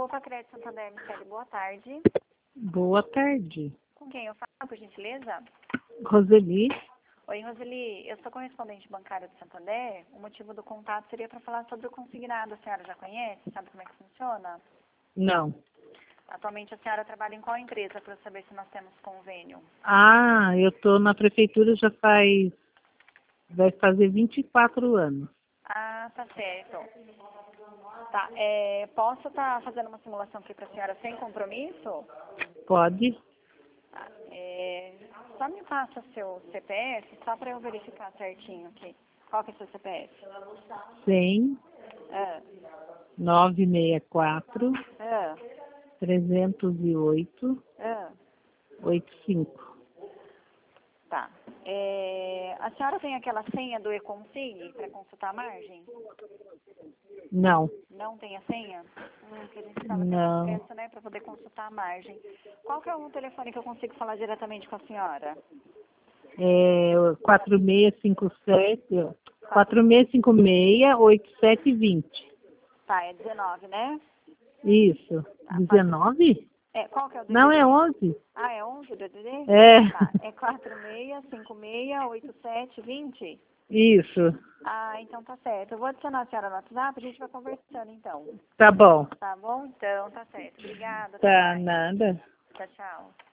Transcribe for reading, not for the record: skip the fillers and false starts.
Opa, Crédito Santander, Michele, boa tarde. Boa tarde. Com quem eu falo, por gentileza? Roseli? Oi, Roseli, eu sou correspondente bancária do Santander. O motivo do contato seria para falar sobre o consignado. A senhora já conhece? Sabe como é que funciona? Não. Atualmente a senhora trabalha em qual empresa para eu saber se nós temos convênio? Ah, eu estou na prefeitura vai fazer 24 anos. Ah, tá certo. Tá, posso estar fazendo uma simulação aqui para a senhora sem compromisso? Pode? Tá, só me passa seu CPF, só para eu verificar certinho aqui. Qual que é seu CPF? 100 Ah, 964 ah, 308 ah. 85. Tá. A senhora tem aquela senha do Econsig para consultar a margem? Não. Não tem a senha? Que a gente estava tendo Não. acesso, né, para poder consultar a margem. Qual que é o telefone que eu consigo falar diretamente com a senhora? 4657 4656 8720. Tá, é 19, né? Isso. Tá, 19? qual que é o DDD? Não, é 11. Ah, é 11 o DDD? É. Tá, é 46568720? Isso. Ah, então tá certo. Eu vou adicionar a senhora no WhatsApp, a gente vai conversando então. Tá bom. Tá bom? Então, tá certo. Obrigada, até Tá, mais. nada. Tchau, tchau.